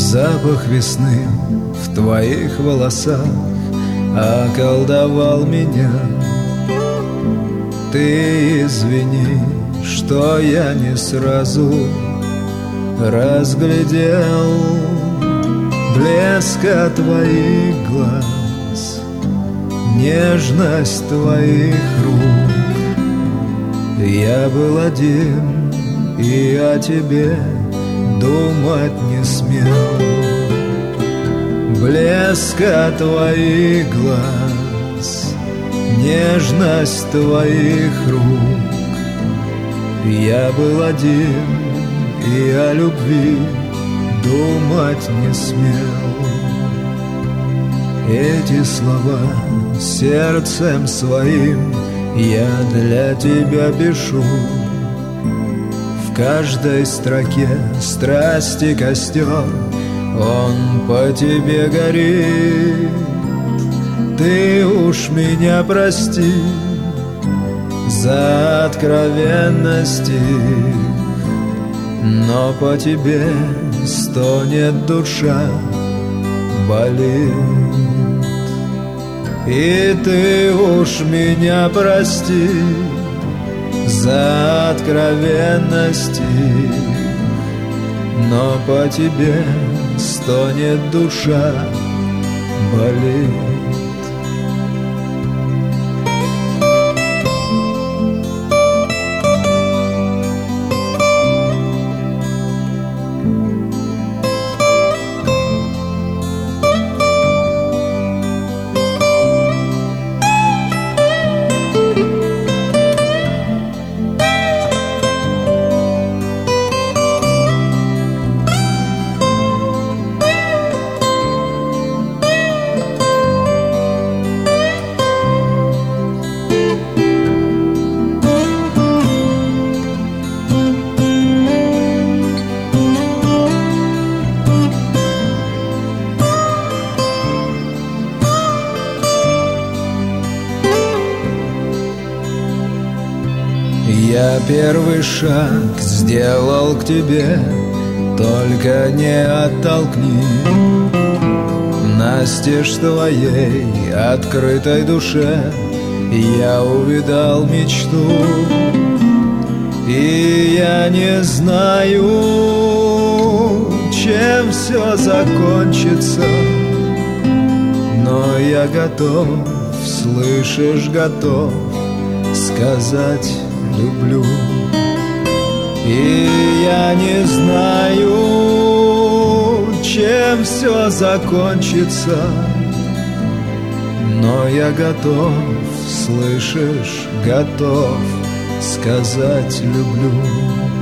Запах весны в твоих волосах околдовал меня. Ты извини, что я не сразу разглядел блеска твоих глаз, нежность твоих рук. Я был один и о тебе думать не смел. Блеска твоих глаз, нежность твоих рук. Я был один и о любви думать не смел. Эти слова сердцем своим я для тебя пишу. В каждой строке страсти костер, он по тебе горит. Ты уж меня прости за откровенности, но по тебе стонет душа, болит. И ты уж меня прости за откровенности, но по тебе стонет душа, болит. Я первый шаг сделал к тебе, только не оттолкни. Настежь твоей открытой душе я увидал мечту. И я не знаю, чем все закончится, но я готов, слышишь, готов сказать люблю. И я не знаю, чем все закончится, но я готов, слышишь, готов сказать люблю.